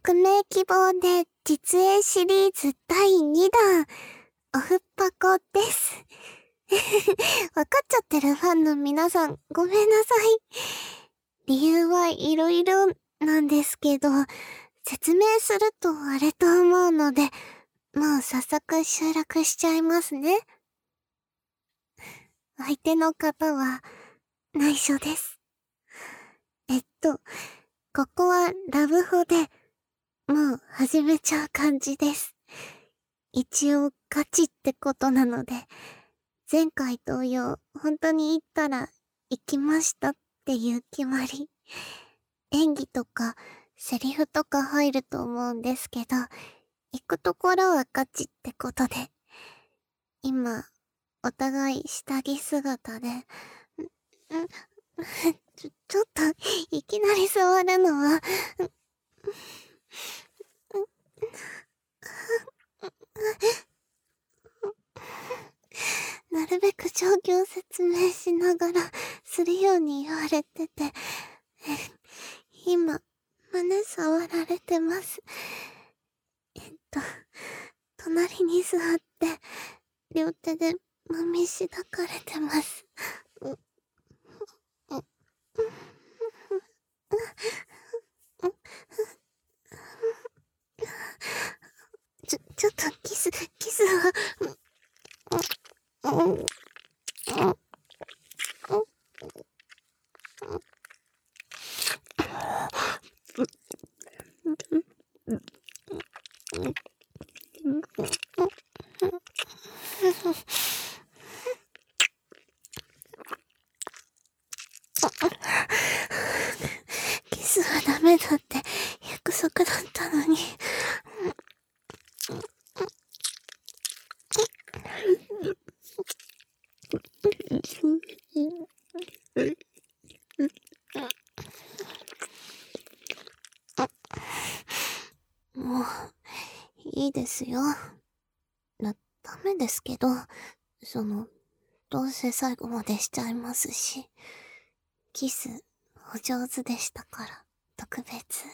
匿名希望で実演シリーズ第2弾、オフパコです。わかっちゃってるファンの皆さん、ごめんなさい。理由はいろいろなんですけど、説明するとあれと思うので、もう早速収録しちゃいますね。相手の方は内緒です。ここはラブホで、もう始めちゃう感じです。一応ガチってことなので、前回同様、本当に行ったら行きましたっていう決まり。演技とかセリフとか入ると思うんですけど、行くところはガチってことで、今、お互い下着姿で、ちょっと、いきなり触るのは、なるべく状況を説明しながらするように言われてて、今、胸触られてます。隣に座って、両手で揉みしだかれてます。ちょっとキスは、キスはダメだって約束だったのに。もう、いいですよ。ダメですけど、どうせ最後までしちゃいますし。キス、お上手でしたから、特別。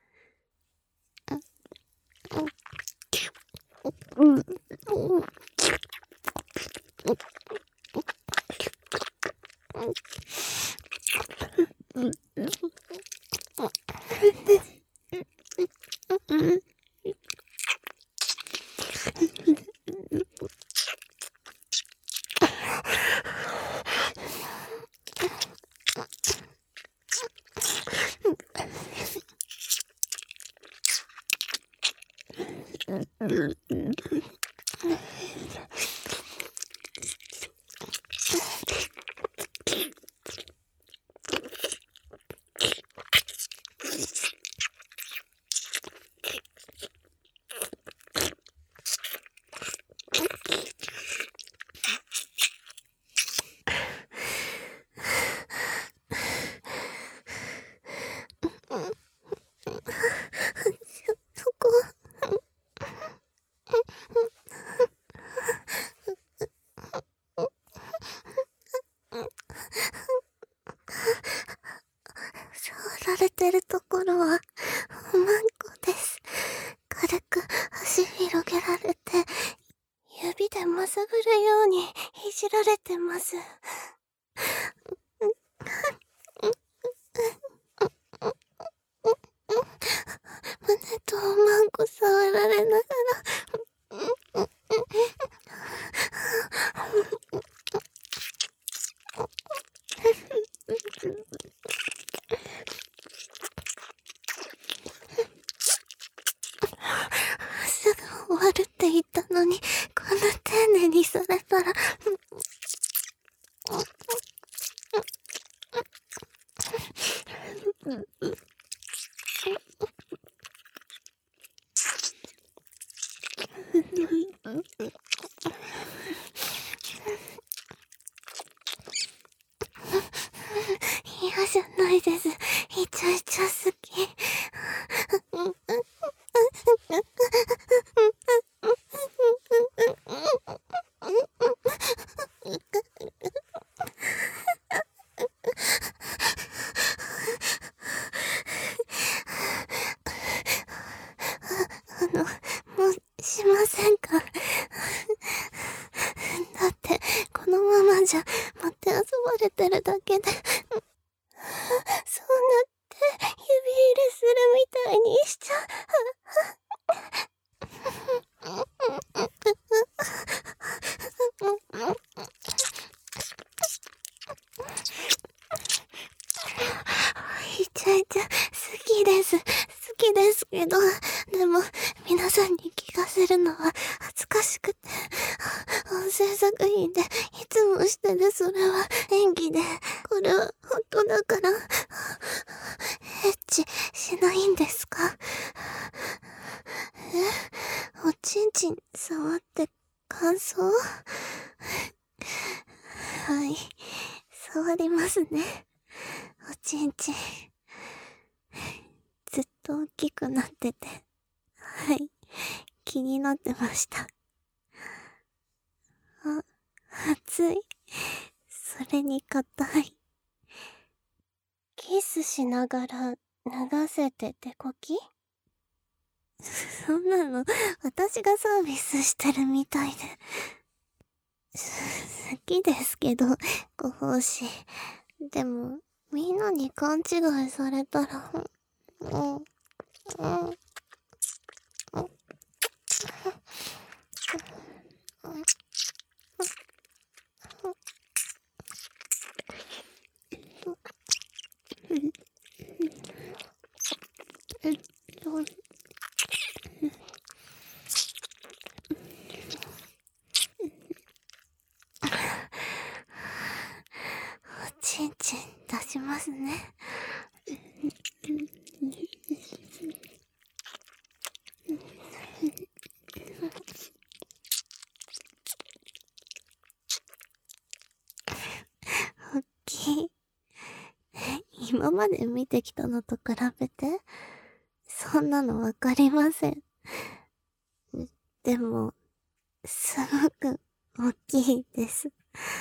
触られてるところは、おまんこです。軽く足広げられて、指でまさぐるようにいじられてます。胸とおまんこ触られながら、すぐ終わるって言ったのに、こんな丁寧にされたら、嫌じゃないです。イチャイチャ好き。 好きです。好きですけど、でも、皆さんに聞かせるのは恥ずかしくて、音声作品でいつもしてるそれは演技で、これは本当だから、エッチしないんですか？おちんちん触って感想？はい、触りますね。おちんちん。ずっと大きくなってて、はい、気になってました。あ、熱い。それに硬い。キスしながら脱がせて手こき？そんなの、私がサービスしてるみたいで。好きですけど、ご奉仕。でも、みんなに勘違いされたら、えっと、おちんちん出しますね。おっきい。今まで見てきたのと比べて、そんなのわかりません。でも、すごく大きいです。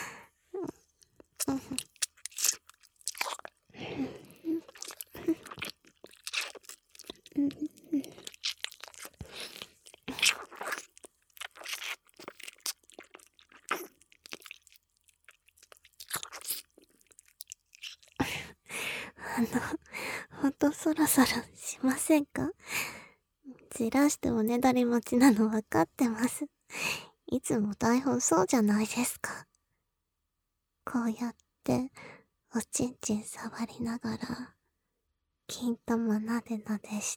ほんとそろそろしませんか？じらしておねだり待ちなのわかってます。いつも台本そうじゃないですか。こうやって、おちんちん触りながら、金玉なでなでして、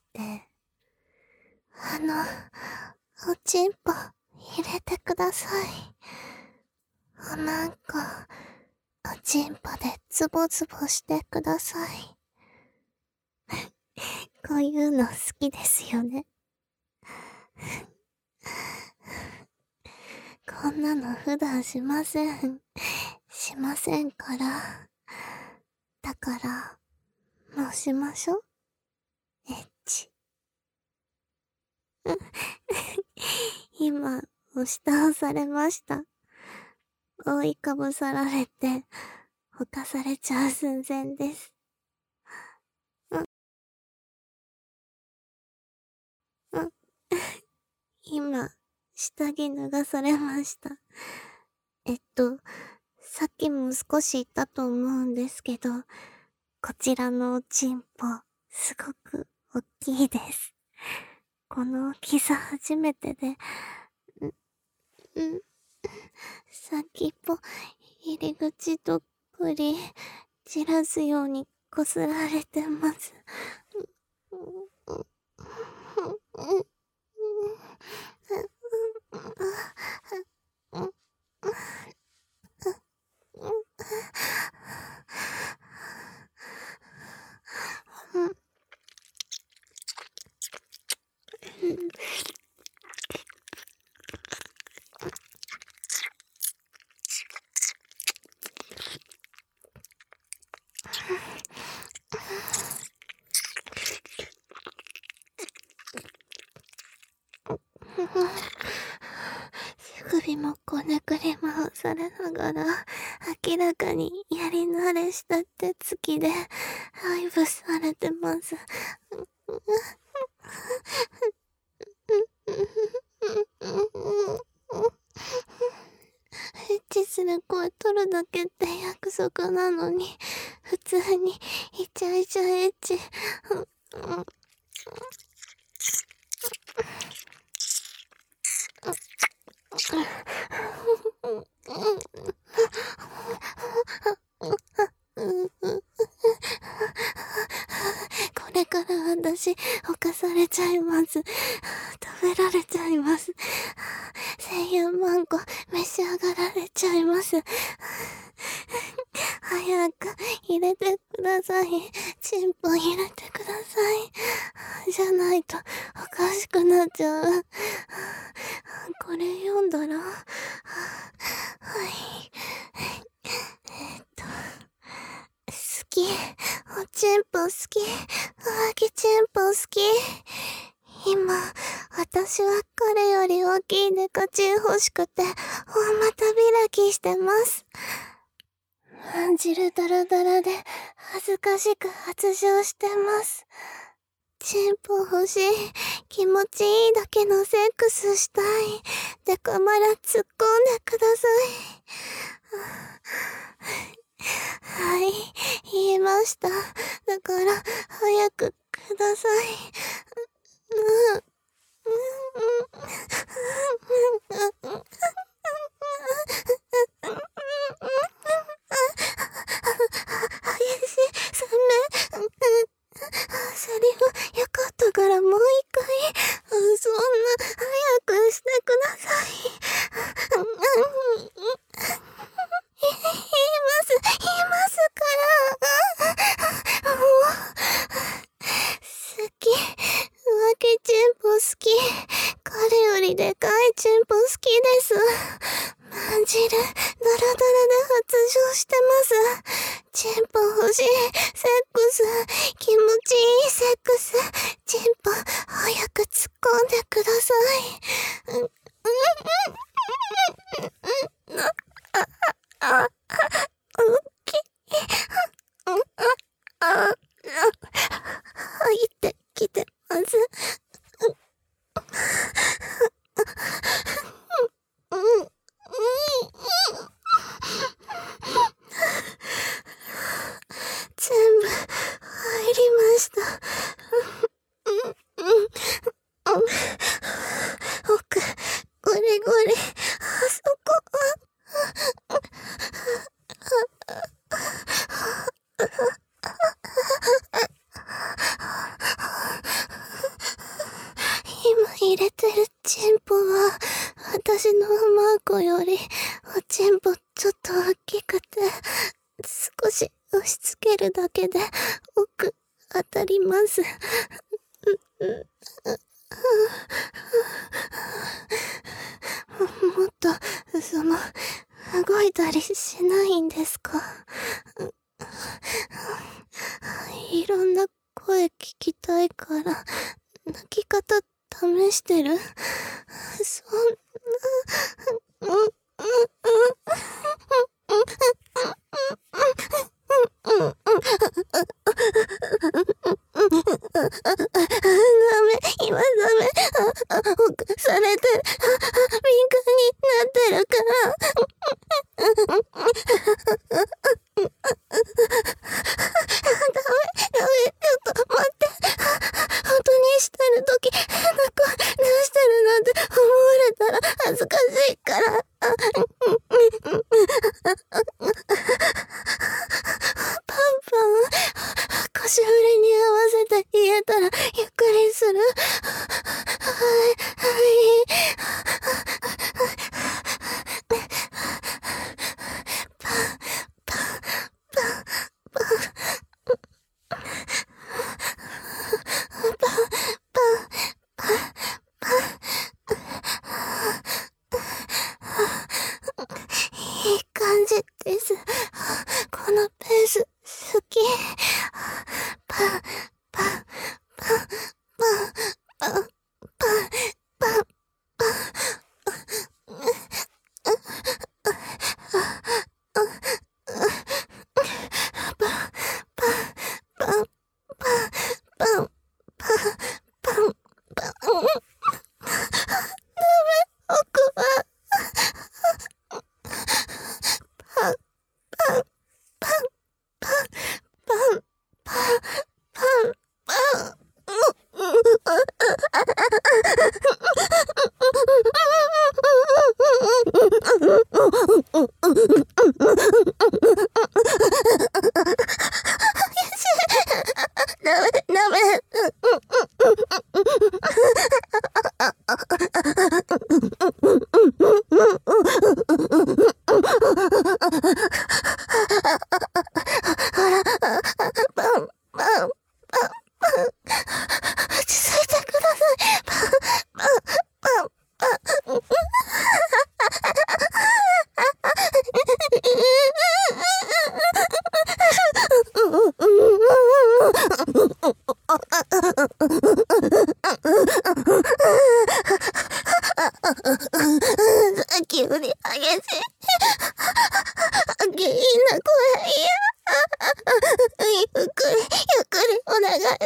おちんぽ入れてください。なんか、おちんぽでズボズボしてください。こういうの好きですよね。こんなの普段しません。しませんから。だから、もうしましょ。エッチ。今、押し倒されました。覆いかぶさられて、ほかされちゃう寸前です。今、下着脱がされました。さっきも少し言ったと思うんですけど、こちらのおちんぽ、すごく大きいです。この大きさ初めてで、先っぽ、入り口とっくり、散らすようにこすられてます。首もこねくり回されながら、明らかにやり慣れした手つきで、配布されてます。エッチする声取るだけって約束なのに、普通にイチャイチャエッチ。 私、犯されちゃいます。食べられちゃいます。声優マンゴ召し上がられちゃいます。早く入れてください。チンポ入れてください。じゃないとおかしくなっちゃう。これ読んだら、はい。好き。おちんぽ好き。浮気ちんぽ好き。今、私は彼より大きいネコチン欲しくて、大股開きしてます。汁ダラダラで恥ずかしく発情してます。チンポ欲しい。気持ちいいだけのセックスしたい。デコマラ突っ込んでください。はい、言いました。だから、早くください。セリフよかったからもう一回。そんな早くしてください。言いますから。もう、好き。浮気チンポ好き。彼よりでかいチンポ好きです。汁、ダラダラで発情してます。チンポ欲しい。セックス。気持ちいいセックス。チンポ、早く突っ込んでください。入ってきてます。全部入りました。奥、ゴリゴリ、あそこ。今入れてるチンポは、私のマーコより、おチンポちょっと大きくて、少し押し付けるだけで、奥、当たります。もっと、動いたりしないんですか？いろんな声聞きたいから、泣き方試してる？そんな、今ダメ。奥されてる。敏感になってるから。ダメ、ちょっと待って。本当にしてるとき、変な声出してるなんて思われたら恥ずかしいから。パンパン、腰振りに合わせて言えたらゆっくりする。いい感じです。このペース好き。パン、パン、パン、パン、パン、パン、パン、パン。ダメ。 落ち着いてください。さっきより激しい。下品な声。ゆっくりお願いします。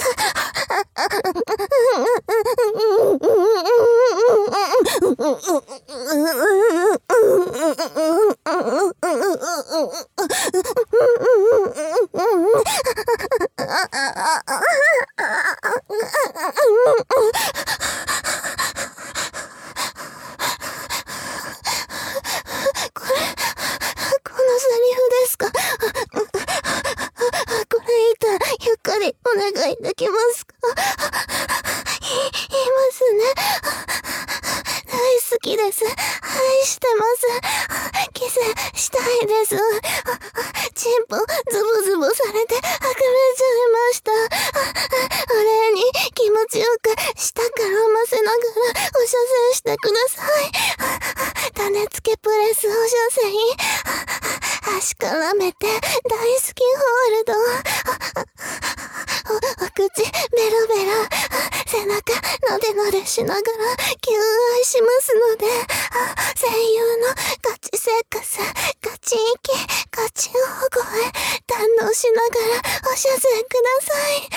このセリフですか？これ言ったらゆっくりお願いできますか？言いますね。大好きです。愛してます。キスしたいです。チンポズボズボされてあくれちゃいました。お礼に気持ちよく舌からませながらお射精してください。種付けプレスお射精。足からめて大好きホールド。お口ベロベロ。背中なでなでしながら求愛しますので、声優のガチセックス、ガチ息、ガチ大声堪能しながらお射精ください。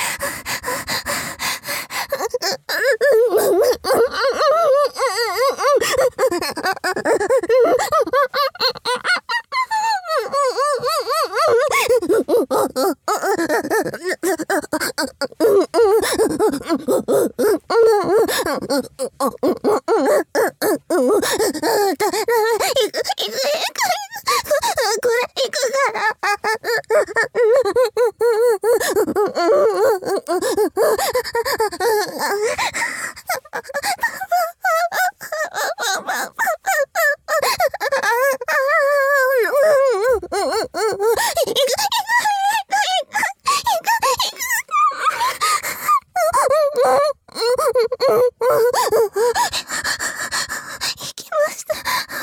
行きました。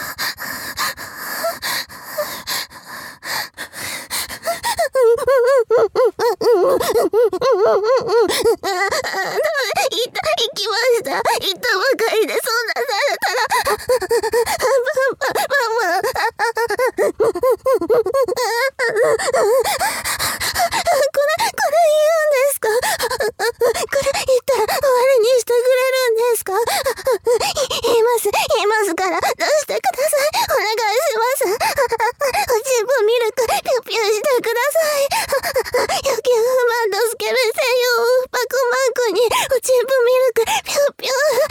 行きました。行ったばかりでそんなされたらこれ言うんですか？これ言ったら終わりにしてくれるんですか？言いますから出してください。お願いします。おちんぽミルクピュピュしてください。野球マンドスケベ専用パクマンクにおちんぽミルクピュピュ。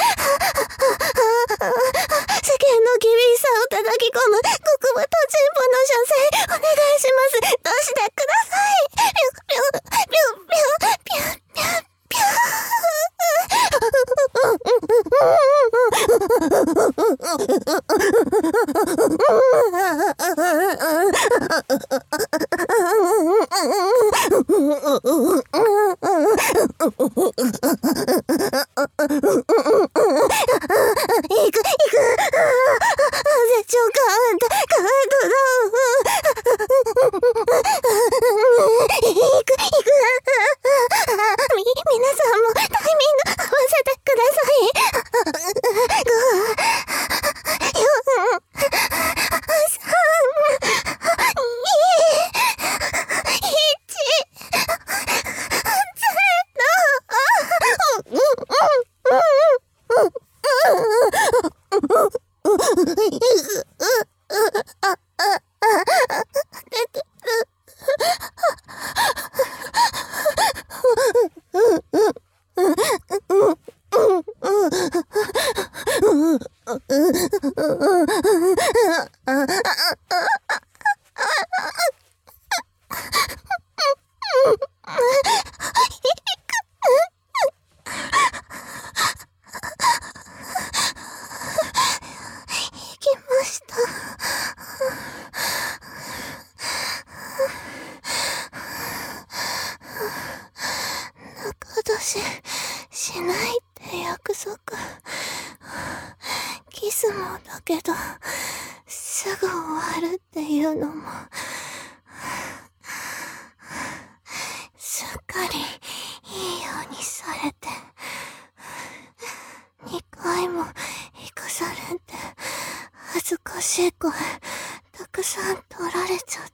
世間の厳しさを叩き込む極太チンポの射精お願いします。出してください。ピュピュピュピュピュピュピュ。行く絶頂カウントダウン。皆さんもタイミング合わせてください。5、4、3、2、1、0。 私、しないって約束。キスもだけど、すぐ終わるっていうのも、すっかりいいようにされて、2回も行かされて、恥ずかしい声、たくさん取られちゃった。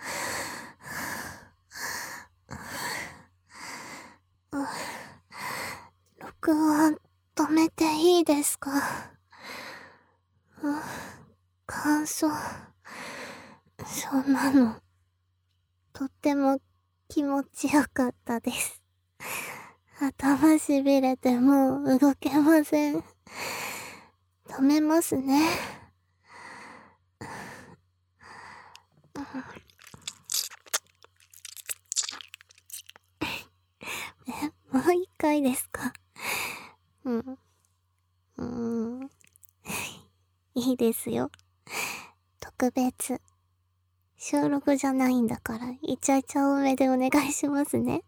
録音止めていいですか？感想、そんなの、とっても気持ちよかったです。頭しびれてもう動けません。止めますね。もう一回ですか？いいですよ。特別。収録じゃないんだから、イチャイチャ多めでお願いしますね。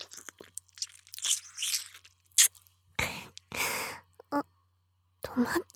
止まっ